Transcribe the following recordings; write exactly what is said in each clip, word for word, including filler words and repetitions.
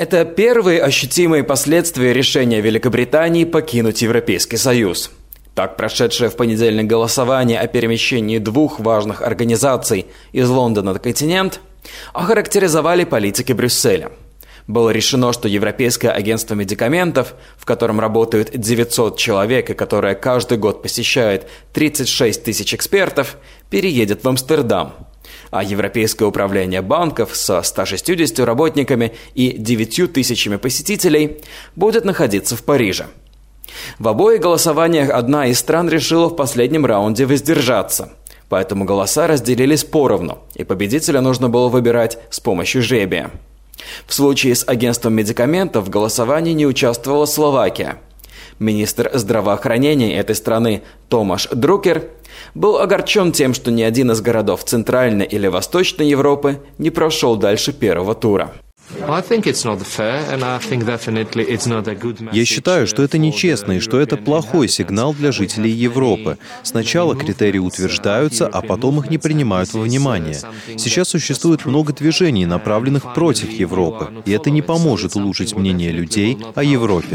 Это первые ощутимые последствия решения Великобритании покинуть Европейский Союз. Так, прошедшее в понедельник голосование о перемещении двух важных организаций из Лондона на континент охарактеризовали политики Брюсселя. Было решено, что Европейское агентство медикаментов, в котором работают девятьсот человек и которое каждый год посещает тридцать шесть тысяч экспертов, переедет в Амстердам. А Европейское управление банков со ста шестьюдесятью работниками и девятью тысячами посетителей будет находиться в Париже. В обоих голосованиях одна из стран решила в последнем раунде воздержаться. Поэтому голоса разделились поровну, и победителя нужно было выбирать с помощью жребия. В случае с агентством медикаментов в голосовании не участвовала Словакия. Министр здравоохранения этой страны Томаш Друкер был огорчен тем, что ни один из городов Центральной или Восточной Европы не прошел дальше первого тура. Я считаю, что это нечестно и что это плохой сигнал для жителей Европы. Сначала критерии утверждаются, а потом их не принимают во внимание. Сейчас существует много движений, направленных против Европы, и это не поможет улучшить мнение людей о Европе.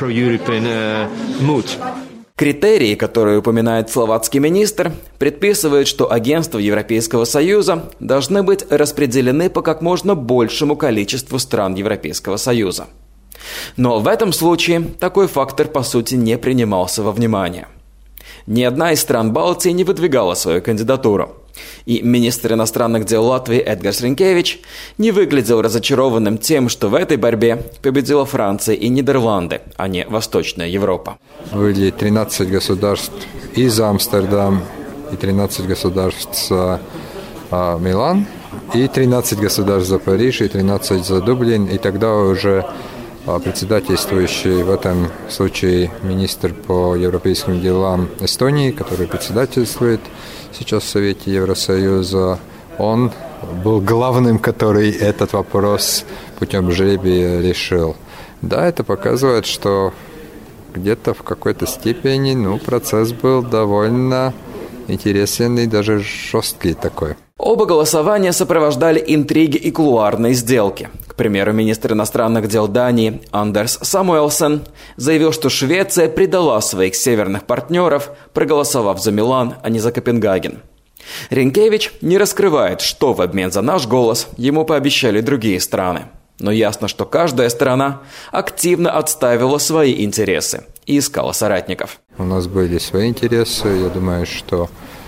Критерии, которые упоминает словацкий министр, предписывают, что агентства Европейского Союза должны быть распределены по как можно большему количеству стран Европейского Союза. Но в этом случае такой фактор, по сути, не принимался во внимание. Ни одна из стран Балтии не выдвигала свою кандидатуру. И министр иностранных дел Латвии Эдгарс Ринкевич не выглядел разочарованным тем, что в этой борьбе победила Франция и Нидерланды, а не Восточная Европа. Были тринадцать государств из Амстердама, и тринадцать государств за а, Милан, и тринадцать государств за Париж, и тринадцать за Дублин, и тогда уже а, председательствующий в этом случае министр по европейским делам Эстонии, который председательствует сейчас в Совете Евросоюза, он был главным, который этот вопрос путем жребия решил. Да, это показывает, что где-то в какой-то степени ну, процесс был довольно интересен и даже жесткий такой. Оба голосования сопровождали интриги и кулуарные сделки. К примеру, министр иностранных дел Дании Андерс Самуэльсен заявил, что Швеция предала своих северных партнеров, проголосовав за Милан, а не за Копенгаген. Ринкевич не раскрывает, что в обмен за наш голос ему пообещали другие страны. Но ясно, что каждая страна активно отстаивала свои интересы и искала соратников. У нас были свои интересы. Я думаю, что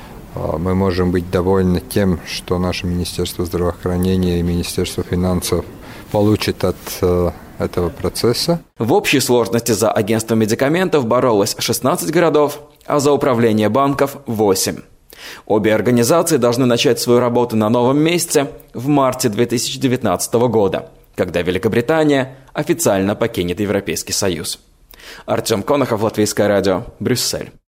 мы можем быть довольны тем, что наше Министерство здравоохранения и Министерство финансов получат от этого процесса. В общей сложности за агентство медикаментов боролось шестнадцать городов, а за управление банков – восемь. Обе организации должны начать свою работу на новом месте в марте две тысячи девятнадцатого года, когда Великобритания официально покинет Европейский Союз. Артем Конохов, Латвийское радио, Брюссель.